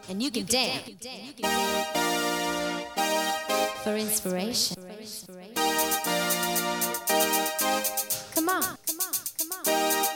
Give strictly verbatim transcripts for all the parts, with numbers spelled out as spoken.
and you can dance for inspiration. Come on, come on, come on.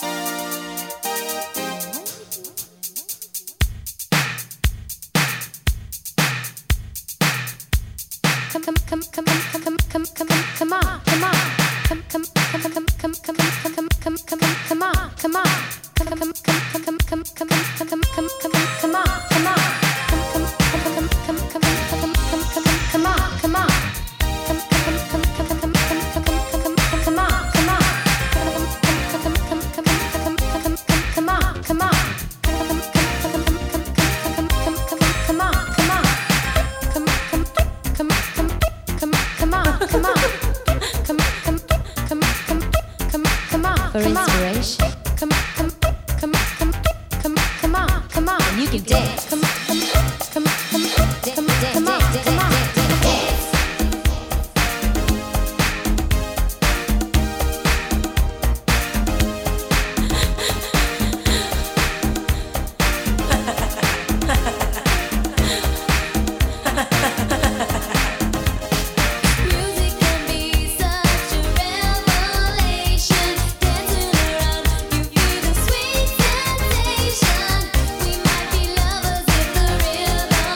Come, come, come, come, come, come, come, come, come on, come on. Come, come, come, come, come, come, come, come, come, come, come on, come on. Come, come, come, come, come, come, come, come, come, come, come, come on, come on. Come, come, come, come, come, come, come, come, come, come, come on, come on. Come, come, come, come, come, come, come, come, come, come on, come on. Come, come, come, come, come, come, come, come, come on, come on. Come, come, come, come, come, come, come, come, come on, come on. Come, come, come, come, come, come on, come on. Come, come, come, come, come, come on, for inspiration. Come, come, come, come, come, come on, come on, and you can dance. Come, come, come, come, come, come on, come on, dance. Music can be such a revelation. Dancing around, you feel the sweet sensation. We might be lovers if the rhythm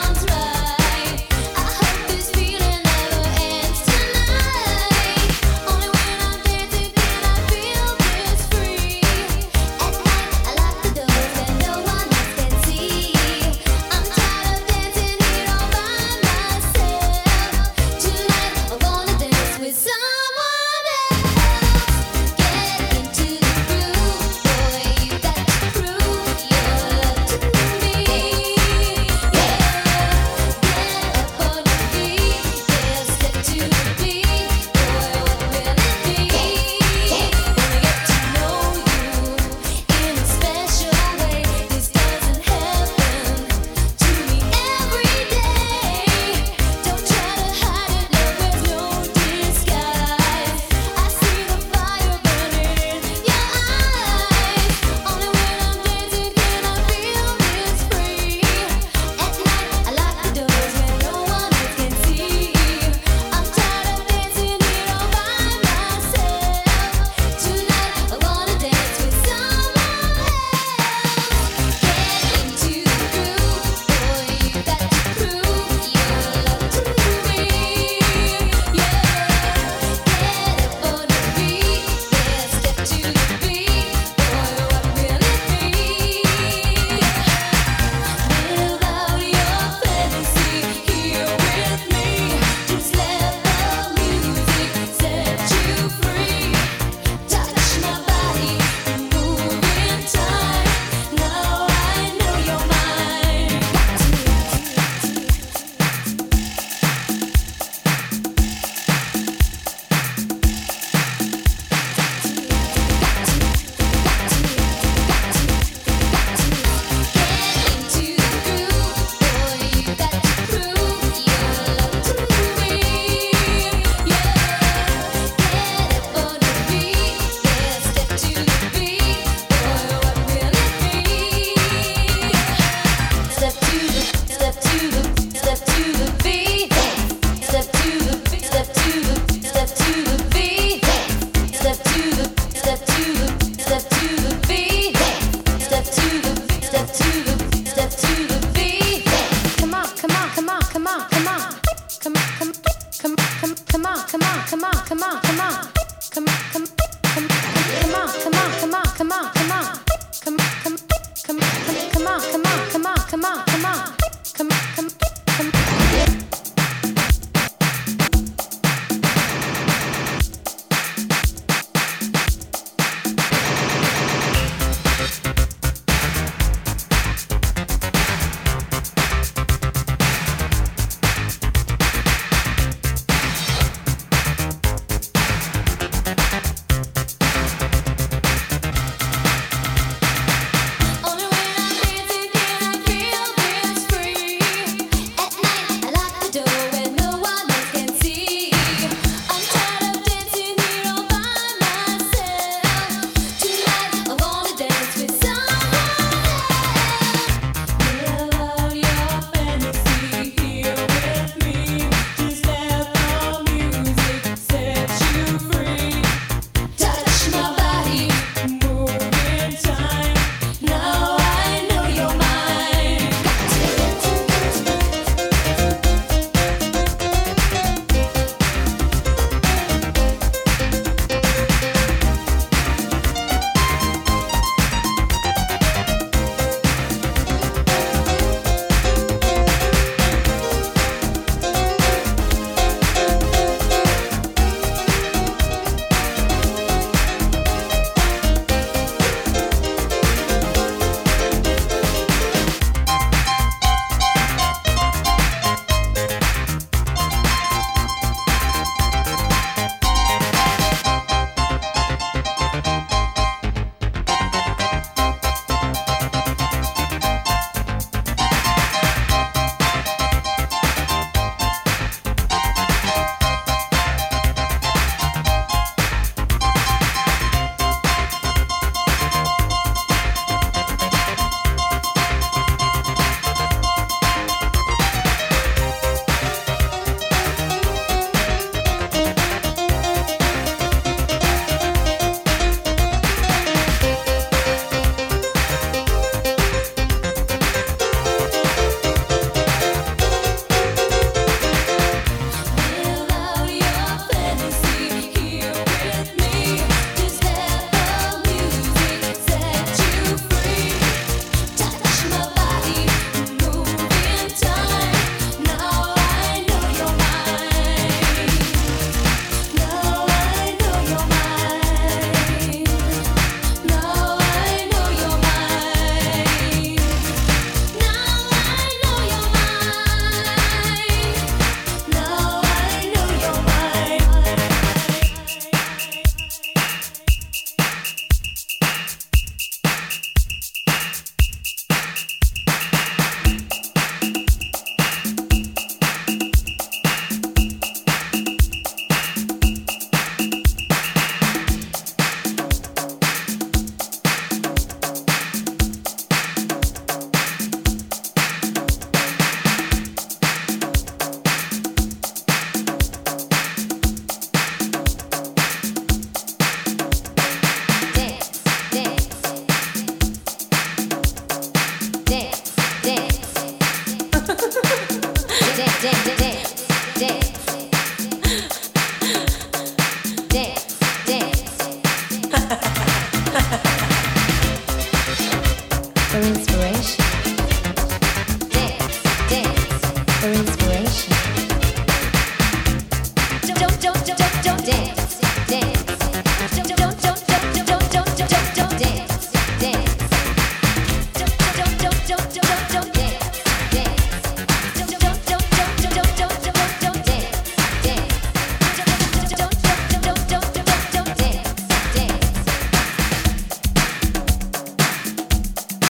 inspiration.